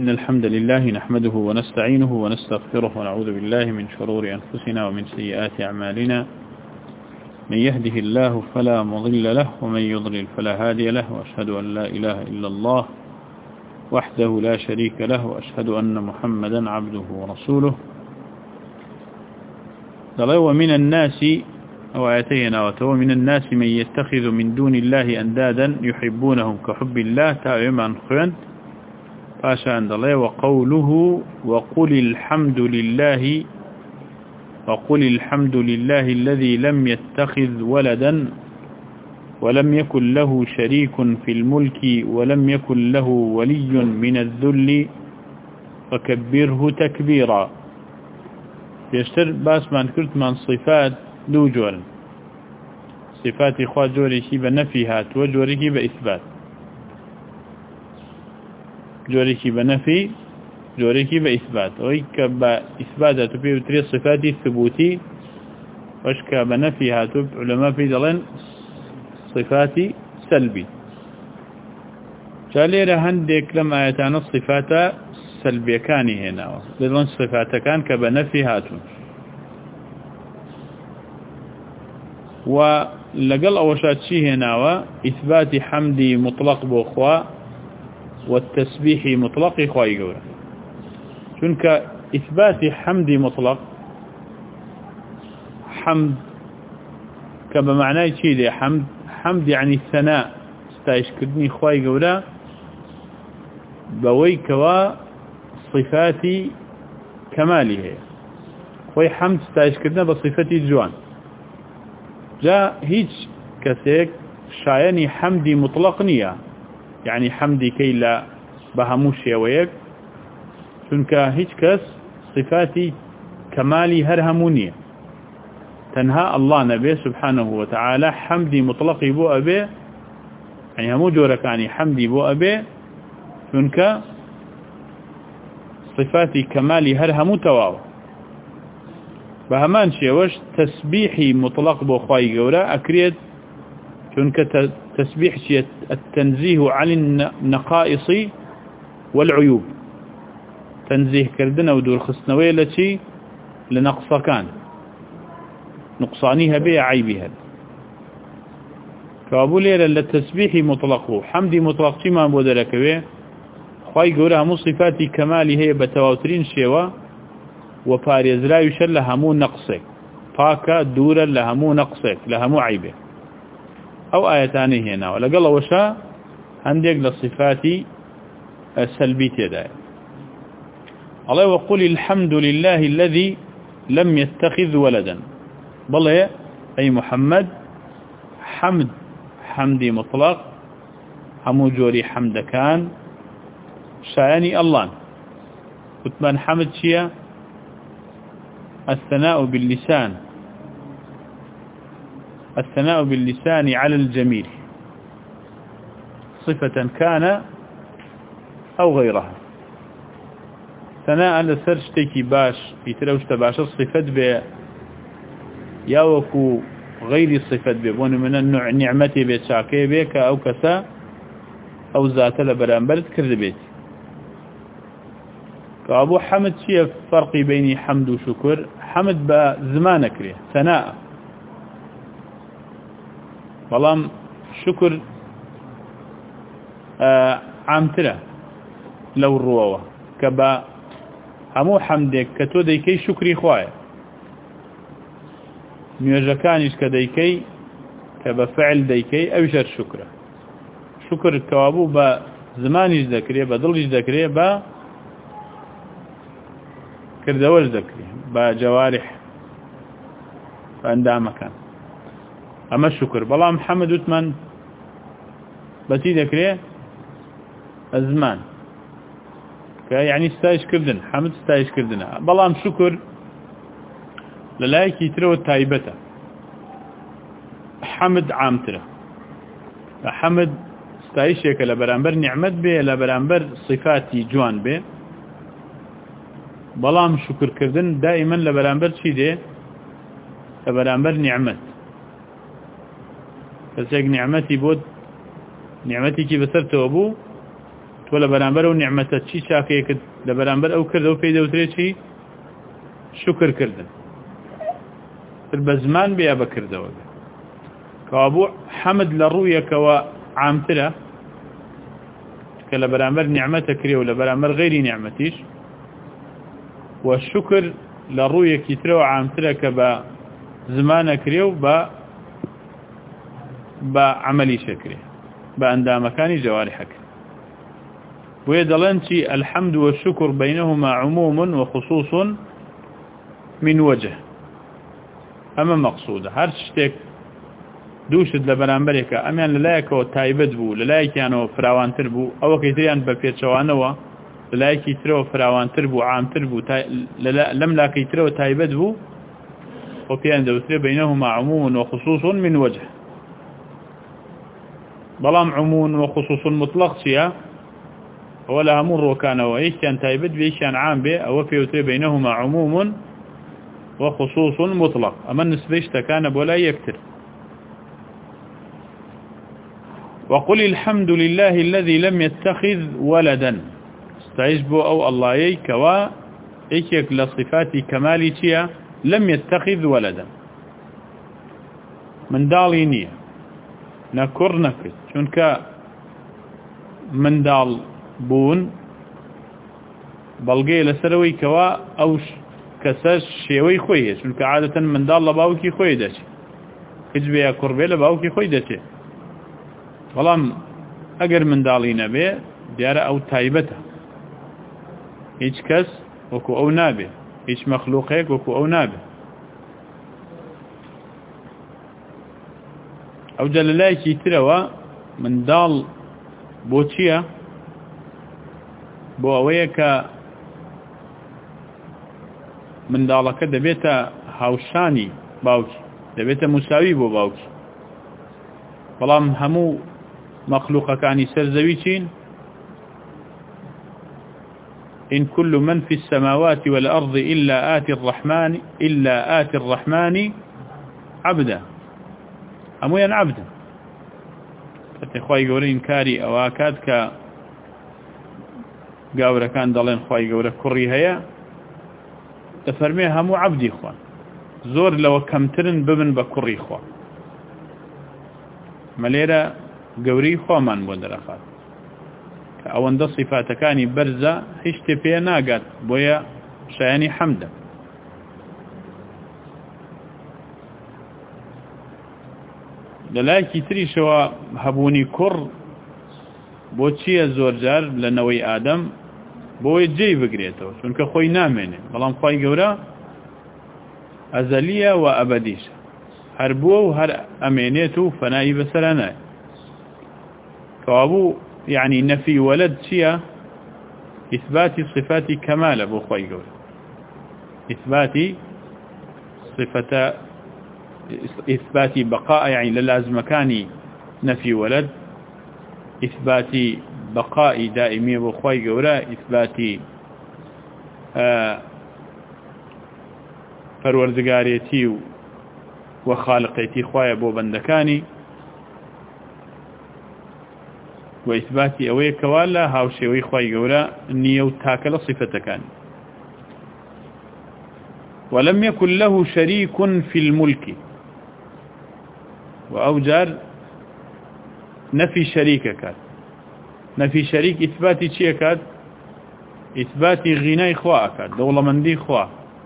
إن الحمد لله نحمده ونستعينه ونستغفره ونعوذ بالله من شرور أنفسنا ومن سيئات أعمالنا من يهده الله فلا مضل له ومن يضلل فلا هادي له وأشهد أن لا إله إلا الله وحده لا شريك له وأشهد أن محمدا عبده ورسوله. ومن الناس وآياتنا ومن الناس من يتخذ من دون الله أندادا يحبونهم كحب الله تائما خيان فاشان الله. وقوله وقل الحمد لله الذي لم يتخذ ولدا ولم يكن له شريك في الملك ولم يكن له ولي من الذل فكبره تكبيرا. يشتر باس من كرت من صفات دو جور، صفات إخوة جوريكي بنفيهات وجوريكي بإثبات، جوريكي بنفي جوريكي بإثبات. ويك بإثبات تبي وتري صفات الثبوتي وشك بنفيهات علماء في دلين صفات سلبي. جالير هندك لما آياتنا الصفات سلبية كان هنا لذلك صفات كان كبنفيهات. ولقل أوشات شي هنا إثبات حمدي مطلق بأخوة والتسبيح مطلق إخوة يقول شنك إثبات حمدي مطلق حمد كما معناه شيء حمد يعني الثناء استيشكرني إخوة يقول بويكوا صفات كماله خوي حمد استيشكرنا بصفات الجوان جاء هيج كسيك شايني حمدي مطلق نية يعني حمدي كي لا بهموش يويك شنك هيج كس صفاتي كمالي هرهمونية تنهى الله نبي سبحانه وتعالى حمدي مطلق بو أبي يعني همو جورك يعني حمدي بو أبي شنك صفاتي كمالي هرهمو تواو بهمان شيوش تسبيحي مطلق بو خواهي قولا أكريد شنك تسبيح شيء التنزيه عن النقائص والعيوب تنزيه كردنا ودور خصنوية التي لنقص كان نقصانيها بها عيبها كابو ليلة للتسبيح مطلقه حمدي مطلق ما بودلك به خواهي قولا همو صفاتي كمالي هي بتواترين شيوا وفاريز لا يشل لهمو نقصك طاكا دورا لهمو نقصك لهمو عيبه أو آياتاني هنا ولقال وشاء عندك للصفات السلبية دائما الله. وقل الحمد لله الذي لم يتخذ ولدا بالله أي محمد حمدي مطلق همو جوري حمد كان شايني الله كتبان حمد شيئا الثناء باللسان على الجميل صفة كان أو غيرها. ثناء لسرشتكي باش يتلوش تباش الصفة بي ياوكو غير الصفة بي بون من النوع نعمتي بي شاكي بيك أو كسا أو ذات لبرانبرد كرد بيت كأبو حمد شيء فرق بين حمد وشكر. حمد بزمانك ليه ثناء بلام شكر عامتره لو الرواوة كبا همو حمدك كتو ديكي شكري خوايا ميوجكانيش كديكي كبا فعل ديكي أوشر شكر كوابو بزمانيش ذكريه بدلش ذكريه كردوش ذكريه بجوارح فأندام مكان أما الشكر بلا محمد وثمان بتي ذكريه الزمان يعني استايش كردن حمد استايش كردنا بلا شكر للايكي ترو تايبته حمد عامتره حمد استايش يك لبرانبر نعمت به لبرانبر صفاتي جوان به بلام شكر كردن دائما لبرانبر شي ده لبرانبر نعمت فسيق نعمتي بود نعمتي كي بسرت أبو تۆ لە بەرامبەر ئەو نیعمەتە چی چاکەیەکت لە بەرامبەر ئەو کردەوە پێی دەوترێت چی شکرکردن تر بە زمان بێ یا بەکردەوە بێ کەوابوو حەمد لە ڕوویەکەوە عامترە کە لە بەرامبەر نیعمەتە کرێ و لە بەرامبەر غەیری نیعمەتیش و شکر لە ڕوویەکی ترەوە عامترە کە بە زمانە کرێ و بە عملی شەکرێ بە ئەندامەکانی جەوارحەکە بۆیە دەڵێن چی الحەمد والشکر بینهما عموم وخصوص من وجه ئەمە مەقصودە هەر شتێک دووشت لە بەرامبەرێکە ئەمیان لەلایەکەوە تایبەت بوو لەلایەکیانەوە فراوانتر بوو ئەوەکەی تریان بە پێچەوانەوە لەلایەکی ترەوە فراوانتر بوو عامتر بوو لەم لاکەی ترەوە تایبەت بوو و پێیان دەوترێ بینهما عموم وخصوص من وجه بەڵام عموم وخصوص مطلق چییە ئەوە لە هەموو ڕۆکانەوە یەکیان تایبەت بێ یەکیان عام بێ ئەوە پێوترێ بینهما عموم وخصوص مطلق ئەمە نسبەی شتەکانە بۆ لای یەکتر وقل الحمد لله الذي لم يتخذ ولدا استعيش بو أو الله كوا ايكيك لصفات كمالي تيا لم يتخذ ولدا من دالي نية نكر نكت چونك من دال بون بلغي لسروي كوا او كساش شيوي خويه چونك عادة من دال لباوكي خويه داشي حجبه يا كربه لباوكي خويه داشي بەڵام ئەگەر منداڵی نەبێ دیارە ئەو تایبەتە هیچ کەس وەکو ئەو نابێ هیچ مەخلوقێک وەکو ئەو نابێ ئەو جا لەلایەکی ترەوە منداڵ بۆ چییە بۆ ئەوەیە کە منداڵەکە دەبێتە هاوشانی باوکی دەبێتە موساوی بۆ باوکی بەڵام هەموو مخلوقەکانی سەرزەوی چین إن كل من في السماوات والأرض إلا آتي الرحمن عبدا أمويا عبدا فتخواي قولين كاري أواكاد قاورة كان دلين خواي قولة كري هيا تفرميها مو عبدي خوان زور لو كمترن ببن بكري خوان مليرة قوري خوامان بو درخات كأوان دا صفاتكاني برزة هشت بيه ناقات بويا شاياني حمدا للايكي تري شوا هبوني كر بو چيا زور جار لنوي آدم بوي جي بقريتو چونك خوي ناميني بلان خواي قورا أزلية وأبديشة هر بو هر أمينيتو فنائي بسراناي كوابو يعني نفي ولد شيء إثبات صفات كمال أبو خوي قول إثبات صفة إثبات بقاء يعني للازم كاني نفي ولد إثبات بقاء دائمي أبو خوي قول إثبات فروردقاريتي وخالقيتي خوايا بو بندكاني وإثباتي أوي كوالا هاوشيوي خواي قولا نيو تاكل صفتكان ولم يكن له شريك في الملك وأوجار نفي شريكك نفي شريك إثباتي شيكات إثباتي غناي خواك دولة مندي خوا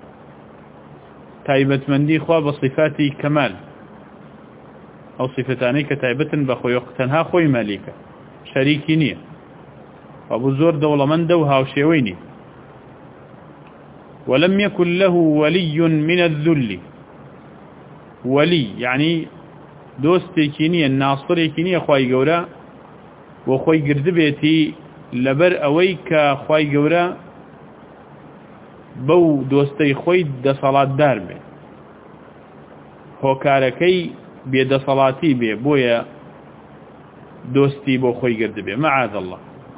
تايبت مندي خوا بصفاتي كمال أو صفتاني كتايبة بخوي وقتنها خوي ماليكا شريكي نية وابو زور دولة من دوها وشيويني ولم يكن له ولي من الذل ولي يعني دوستي كينية الناصري كينية خواي قورا وخواي قردبيتي لبر أويك خواي قورا بو دوستي خوي دا صلاة دار بي هو كاركي بي دا صلاتي بي بويا دوستي بو خوي قرد بي معاذ الله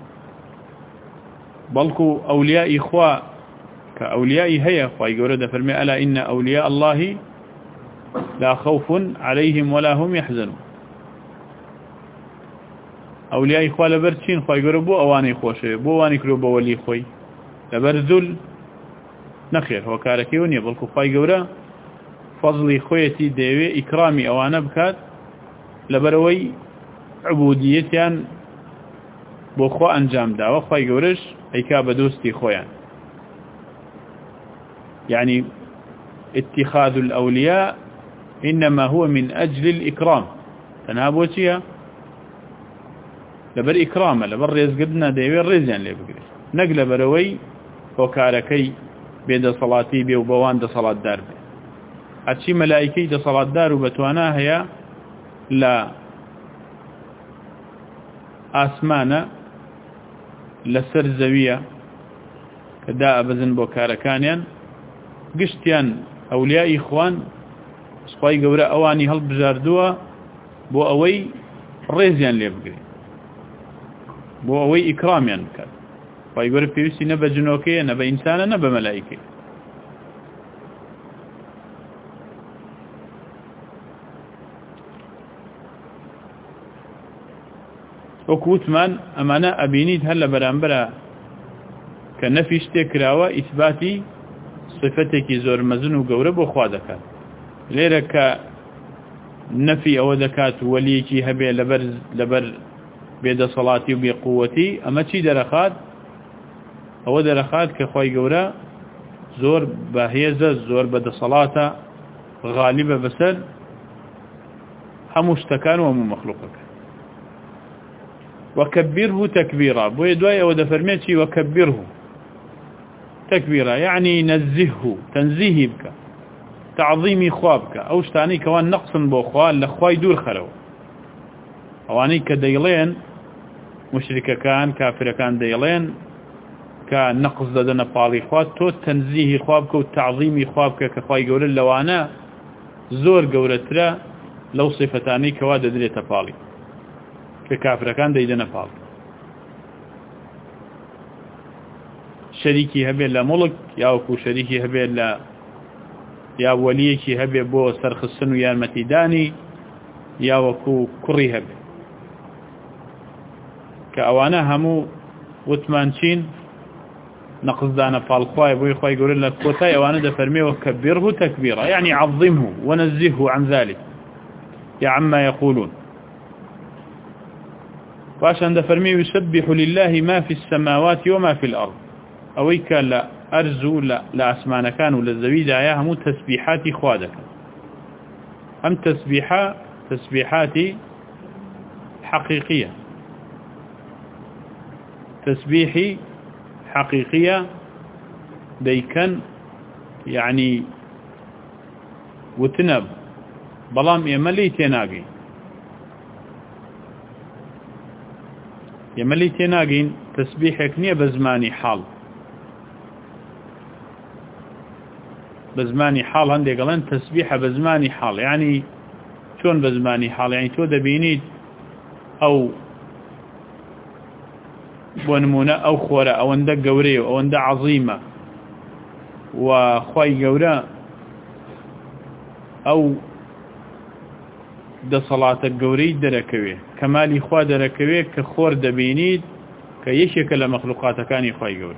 بلكو أولياء إخوة كأولياء هيا خواي قرد فرمي ألا إن أولياء الله لا خوف عليهم ولا هم يحزنون ئەولیای خوا لەبەر چین خوای گەورە بۆ ئەوانەی خۆشەوێ بۆ وانی کرۆ بە وەلی خۆی لەبەر زول نەخێر هۆکارەکەیەوە نییە بەڵکو خوای گەورە فەزڵی خۆیەتی دەیەوێ ئیکرامی ئەوانە بکات لەبەرەوەی عبودیەتیان بۆ خۆ ئەنجام داوە خوای گەورەش ئەیکا بە دۆستی خۆیان يعني اتخاذ الأولياء إنما هو من أجل الإكرام تنابوتيا لبر إكرامه لبر رزقنا ديوي الرزيان اللي بقري نقل بروي وكاركي بيد صلاتي بي وبوان دا صلاة دار بي هاتشي ملائكي دا صلاة دار وبتوانا هي لا آسمانا لسر زوية كداء بزن بوكاركانيان قشتيان أولياء إخوان سباي قوراء أواني هل بجاردوا بو أوي ريزيان لي بقري بو أوي إكراميان بكات سباي قوراء بيوسي نبا جنوكي نبا إنسانا نبا ملائكي وكوتمان أمانا أبينيد هلا برانبرا كنفيش تكراوة إثباتي صفتك زور مزن وقورة بخوا دكات ليرك نفي أو دكات وليكي هبي لبر بيد صلاتي وبقوتي أما چي درخات أو درخات كخواي قورة زور باهيزة زور بد صلاة غالبة بسر همشتكان ومخلوقك وكبره تكبيرا بو يدواي أو دفرميتي وكبره تكبيرا يعني نزهه تنزيه بك تعظيمي خوابك أو شتاني كوان نقص بوخوان لخواي دور خلو أواني كديلين مشركة كان كافرة كان ديلين كان نقص دادنا بالي خوات تو تنزيه خوابك وتعظيمي خوابك كخواي قول اللوانا زور قولترا لو صفتاني كواد دريت بالي ككافرة كان ديدنا بالي شريكي هبه لملك ياوكو شريكي هبه ل يا وليكي هبه بو سرخ السن يا المتيداني ياوكو كري هبه كأوانا همو وثمانشين نقصدانا فالخواي بو يخواي يقول لك كوتاي أوانا دفرمي وكبره تكبيرا يعني عظمه ونزهه عن ذلك يا عما يقولون وعشان دفرمي يسبح لله ما في السماوات وما في الأرض أويك لا أرزو لا أسمان كانوا للزويدة يا همو تسبيحات خوادك أم تسبيحات حقيقية تسبيحي حقيقية ديكن يعني وتنب بلام يملي تناقين تسبيحك نية بزماني حال بزماني حال عندي قالن تسبيحة بزماني حال يعني شون بزماني حال يعني تو دبينيد أو ونمونة أو خورة أو اندى قوري أو اندى عظيمة وخواي قورة أو ده صلاة القوري دركوي كمالي خوا دركوي كخور دبينيد كيشك لمخلوقات كان خواي قورة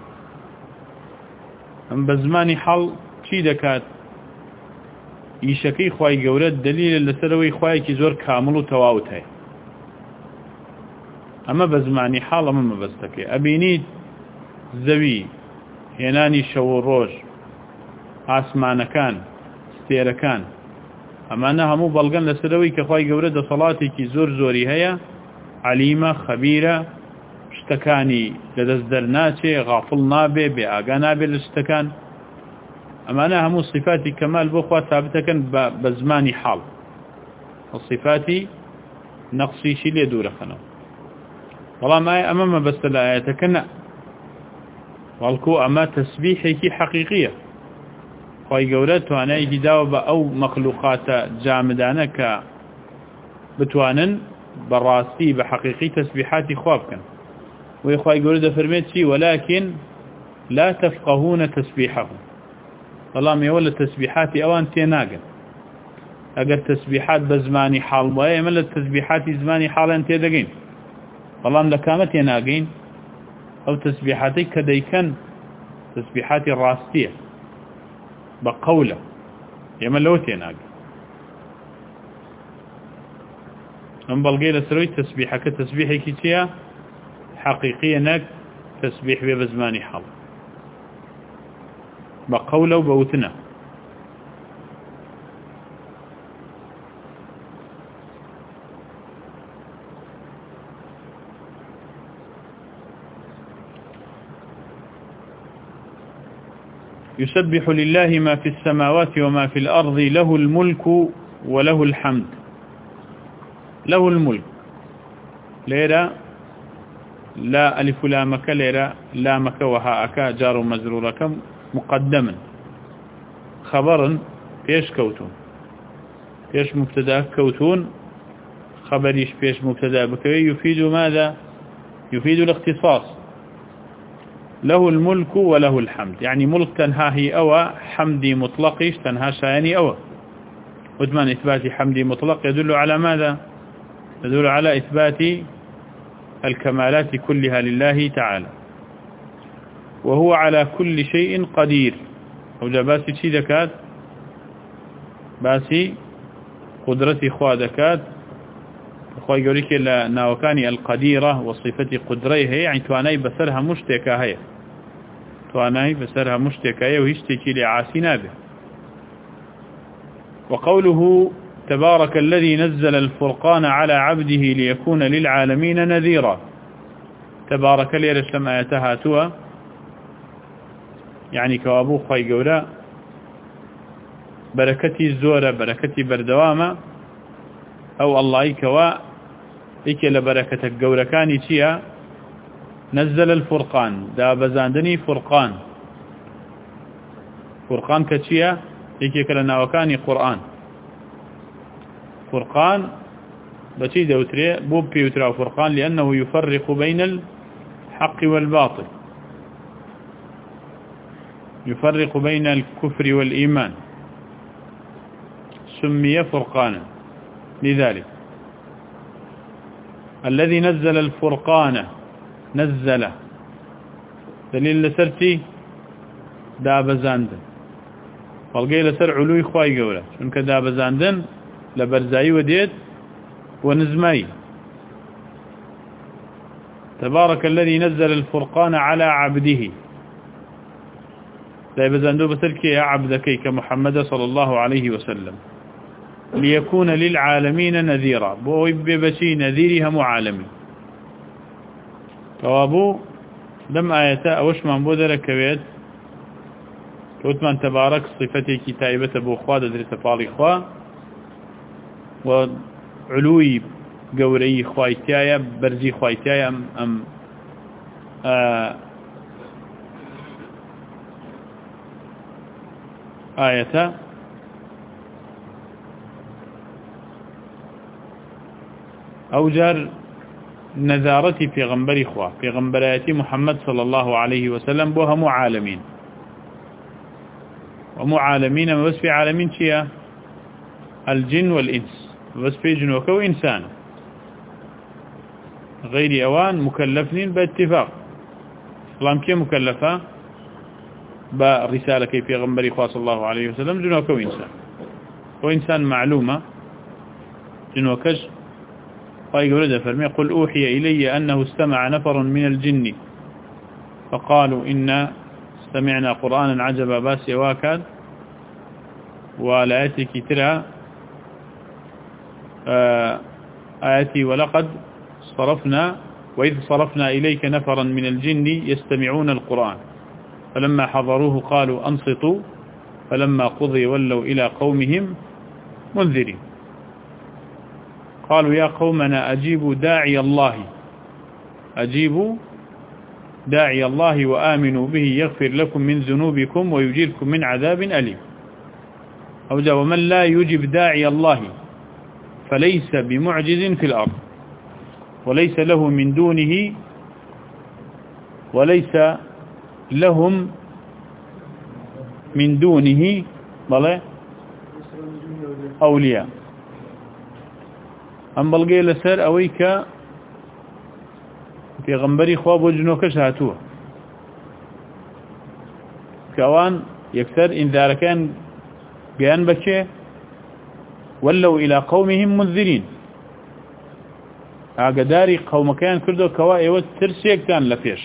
أم بزماني حال چی دەکات ئیشەکەی خوای گەورە دلیل لەسەرەوەی خوایەکی زۆر کامل و تەواوت هەیە ئەمە بە زمانی حاڵ ئەمە مەبەستەکەی ئەبینیت زەوی هێنانی شەو و ڕۆژ ئاسمانەکان ستێرەکان ئەمانە هەموو بەڵگەن لەسەرەوەی کە خوای گەورە دەسەڵاتێکی زۆر زۆری هەیە عەلیمە خەبیرە شتەکانی لەدەست دەرناچێ غافڵ نابێ بێ ئاگا نابێ لە شتەکان أمانا همو صفاتي كمال بخوا ثابتة بزماني حال الصفاتي نقصي شي دور خنو والله ما أمام بس الآيات كنا والكو أما تسبيحي حقيقية خواهي قولت وانا يجداو أو مخلوقات جامدانك بتوانن براستي بحقيقي تسبيحاتي خوابكن ويخواهي قولت فرميت شي ولكن لا تفقهون تسبيحهم والله يولى تسبيحاتي أوان تيناقن أقل تسبيحات بزماني حال ويا ملت تسبيحاتي زماني حالا تيدقين بەڵام لە کامەتێ ناگەین ئەو تەسبیحاتەی کە دەیکەن تەسبیحاتی ڕاستیە بە قەولە ئێمە لەوە تێناگەین ئەم بەڵگەی لەسەرەوەی تەسبیحەکە تەسبیحێکی چییە حەقیقیە نەک تەسبیح بێ بە زمانی حەڵ بە قەولە و بەوتنە يسبح لله ما في السماوات وما في الأرض له الملك وله الحمد له الملك ليرة لا ألف لامك ليرة لامك وهاءك جار مزرورك مقدما خبرا بيش كوتون بيش مبتدا كوتون خبريش بيش مبتدا بكوي يفيد ماذا يفيد الاختصاص له الملك وله الحمد يعني ملك تنهاهي أوى حمدي مطلقش تنها شاني أوى وثمان إثبات حمدي مطلق يدل على ماذا يدل على إثبات الكمالات كلها لله تعالى وهو على كل شيء قدير وجا باسي شي دكات باسي قدرتي خوا دكات خوا يقولك ناوكاني القديرة وصفة قدريه يعني تواناي بسرها مشتكى هي تواناي بسرها مشتكى ويشتكي لعاسنا به وقوله تبارك الذي نزل الفرقان على عبده ليكون للعالمين نذيرا تبارك ليرسم آياتها توا يعني كوابو خواي قولا بركتي الزورة بركتي بردوامة أو الله كوا إيكي لبركتك قولكاني تيا نزل الفرقان دا بزاندني فرقان فرقان كتيا إيكي كلنا وكاني قرآن فرقان بتي دوتري بوب بيوترا فرقان لأنه يفرق بين الحق والباطل يفرق بين الكفر والإيمان سمي فرقانا لذلك الذي نزل الفرقان نزل دليل لسرتي داب زاندن والقي لسر علوي خواي قوله شنك داب زاندن لبرزاي وديت ونزماي تبارك الذي نزل الفرقان على عبده داب زاندو بسرك يا عبدك كمحمد صلى الله عليه وسلم ليكون للعالمين نذيرا بويببشي نذيرها معالمي توابو لم آياتا أوش من بودر كويت كوتمان تبارك صفتي كتائبة بوخوا درس فالي خوا وعلوي قوري خوايتايا برزي خوايتايا أم آياتا أو جار نذارتي في غنبري خوا في غنبرياتي محمد صلى الله عليه وسلم بوها معالمين ومعالمين بس في عالمين شيا الجن والإنس بس في جنوك وإنسان غير أوان مكلفين باتفاق الله كي مكلفة برسالة في غنبري خوا صلى الله عليه وسلم جنوك وإنسان معلومة جنوكش قال فرمي قل أوحي إلي أنه استمع نفر من الجن فقالوا إنا استمعنا قرآنا عجبا باسي واكاد ولا كترى آياتي ولقد صرفنا وإذ صرفنا إليك نفرا من الجن يستمعون القرآن فلما حضروه قالوا أنصتوا فلما قضي ولوا إلى قومهم منذرين قالوا يا قومنا أجيبوا داعي الله وآمنوا به يغفر لكم من ذنوبكم ويجيركم من عذاب أليم أو جاء ومن لا يجب داعي الله فليس بمعجز في الأرض وليس له من دونه وليس لهم من دونه أولياء أم بلغي لسر أويك پێغەمبەری خوا بۆ جنۆکەش هاتووە کەوان یەکسەر ئینذارەکان گەیان بەچێ وەلەو إلى قومهم منذرين ئاگاداری قەومەکەیان کردو کەوا ئێوە ترسێکتان لە پێش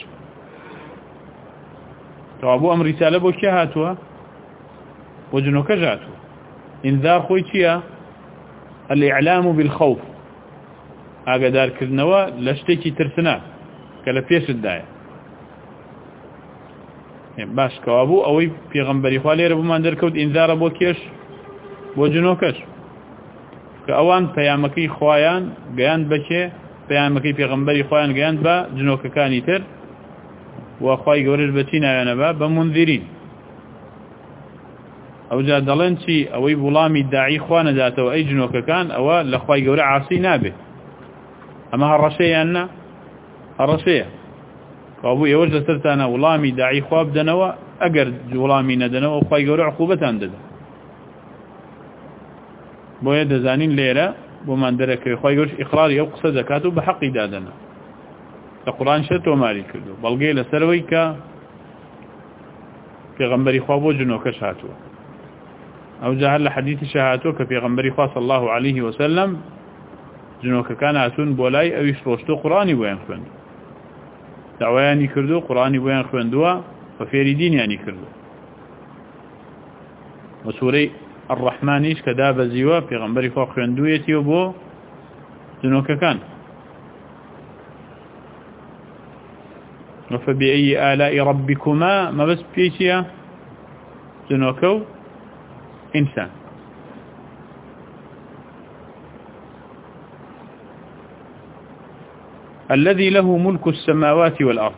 کەوا بۆ ئەم ریسالە بۆ کێ هاتووە بۆ جنۆکەش هاتووە ئینذار خۆی چییە الإعلام بالخوف ئاگادارکردنەوە لە شتێکی ترسنە کە لە پێشتدایە باش کەوا بوو ئەوەی پێغەمبەری خوا لێرە بۆمان دەرکەوت ئینذارە بۆ کێش بۆ جنۆکەش کە ئەوان پەیامەکەی خوایان گەیاند بەکێ پەیامەکەی پێغەمبەری خوایان گەیاند بە جنۆکەکانی تر و خوای گەورەش بەچی ناوێنە بە منذرین ئەوجا دەڵێن چی ئەوەی وڵامی داعی خوا نەداتەوە ئەی جنۆکەکان ئەوە لە خوای گەورە عاسی نابێت ئەمە هەڕەشەیان نا هەڕەشەیە کابوو ئێوەش لەسەرتانە وڵامی داعی خوا بدەنەوە ئەگەر وڵامی نەدەنەوە خوای گەورە عقوبەتان دەدات بۆیە دەزانین لێرە بۆمان دەرەکەوێت خوای گەورەش ئیقراری ئەو قسە دەکات و بە حەقی دادەنا لە قورئان شە تۆماری کردو بەڵگەی لەسەرەوەی کە پێغەمبەری خوا بۆ جنۆکەش هاتووە ئەوجا هەر لە حەدیثی هاتووە کە پێغەمبەری خوا صلی الله عليه وسلم جنۆکەکان هاتوون بۆ لای ئەویش ڕۆشتو قورئانی بۆیان خوێند داوایانی کردو قورئانی بۆیان خوێندووە بە فێری دینیانی کردو بە سوورەی الرحمانیش کە دابەزیوە پێغەمبەری خوا خوێندوویەتیوە بۆ جنۆکەکان فبأي آلاء ربكما ما بس بيشيا جنوكو إنسان الذي له ملك السماوات والأرض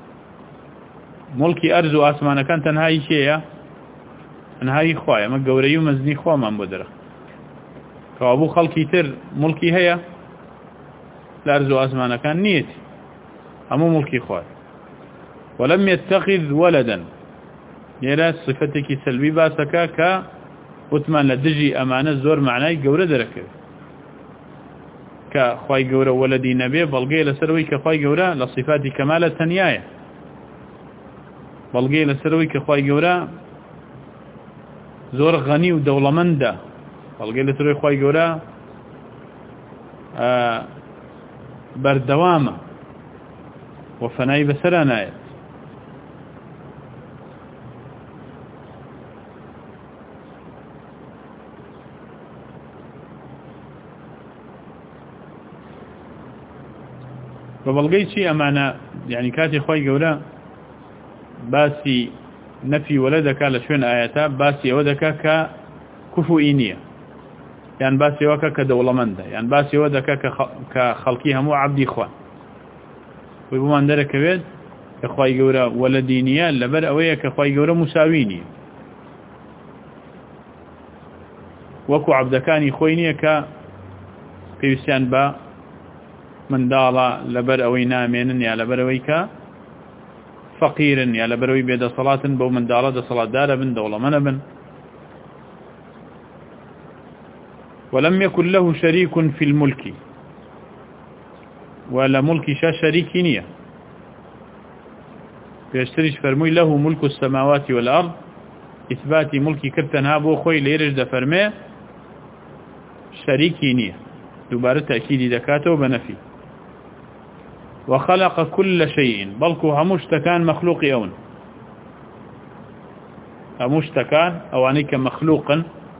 ملك أرض وآسمان كان تنهاي شيئا تنهاي خوايا ما قوريو مزني خوا من بدره كابو خلقي تر ملكي هيا الأرض وآسمان كان نيتي أمو ملكي خوايا ولم يتخذ ولدا يلا صفتك سلبي باسكا ك وثمان لدجي أمانة زور معناي قورة دركه كخواي قورة ولدي نبي بلغي لسروي كخواي قورة لصفات كمال التنياية بلغي لسروي كخواي قورة زور غني ودولمنده بلغي لسروي خواي قورة بردوامة وفناي بسراناية ببلغي شيء أمانا يعني كاتي خوي قولا باسي نفي ولدك لشون آياتا باسي ودك ككفو إينية يعني باسي وكا كدولمنده يعني باسي ودك كخلقيها مو عبدي خوان ويبومان درك بيد كخوي قولا ولدينية لبر أوية كخوي قولا مساوينية وكو عبدكاني خوينية كبيستيان با من دالا لبر أوي نامين يا لبر أويك فقير يا لبر أوي بيد صلاة بو من دالا دا صلاة دار بن دولة من بن ولم يكن له شريك في الملك ولا ملك شريك نية فيشتريش فرمي له ملك السماوات والأرض إثبات ملك كرتنها بو خوي ليرج دا فرمي شريك نية دوباره تأكيد دكاته بنفي وخلق كل شيء بلكو همشتكان مخلوق يون همشتكان أو عنيك مخلوقا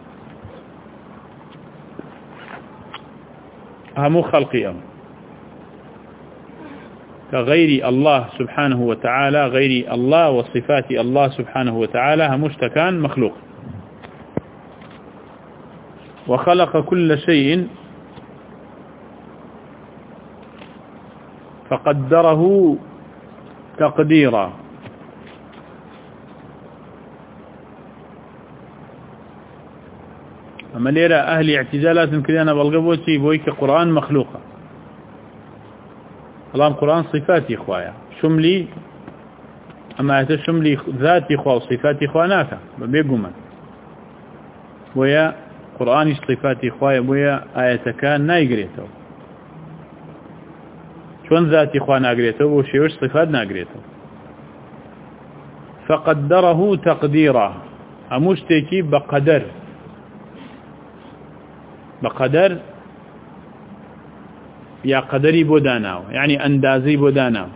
همو خلق يون كغير الله سبحانه وتعالى غير الله وصفات الله سبحانه وتعالى همشتكان مخلوق وخلق كل شيء فقدره تقديرا أما ليرى أهل اعتزالات كذانا بالقبوتي بويك قرآن مخلوقة الآن قرآن صفاتي إخوايا شملي أما يتشملي ذاتي إخوة وصفاتي إخواناك بيقوما ويا قرآن صفاتي إخوايا ويا آية كان نايقريته چون ذاتی خوا ناگرێتەوە بۆ شێوەش صفات ناگرێتەوە فقدره تقديرا هەموو شتێکی بقدر یا قدری بۆ داناوە یعنی ئەندازەی بۆ داناوە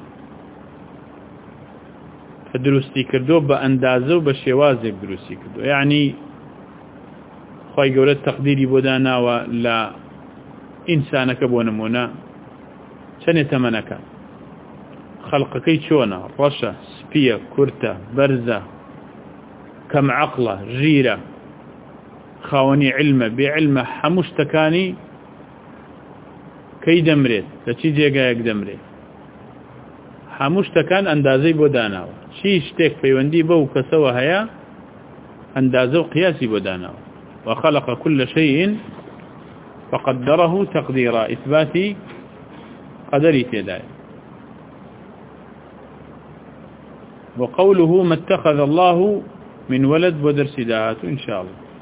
دروستی کردو بە ئەندازە و بە شێوازێک دروستی کردو یعنی خوای گەورە تەقدیری بۆ داناوە لە ئینسانەکە بۆ نمونە چەندێ تەمەنەکە خەڵقەکەی چۆنە ڕەشە سپیە کورتە بەرزە کەم عەقڵە ژیرە خاوەنی علمە بێعلمە هەموو شتەکانی کەی دەمرێت لە چی جێگایەک دەمرێت هەموو شتەکان ئەندازەی بۆ داناوە چی شتێک پەیوەندی بەو کەسەوە هەیە ئەندازە و قیاسی بۆ داناوە وخلق كل شيء فقدره تقديرا إثباتي قدري تداي وقوله ما اتخذ الله من ولد ودرس داهات إن شاء الله